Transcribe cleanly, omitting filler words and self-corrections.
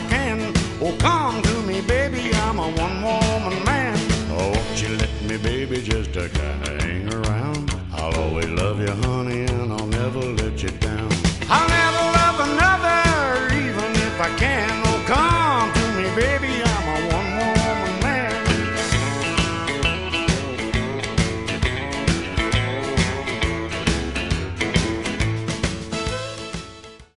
can. Oh, come to me, baby, I'm a one-woman man. Oh, won't you let me, baby, just a kind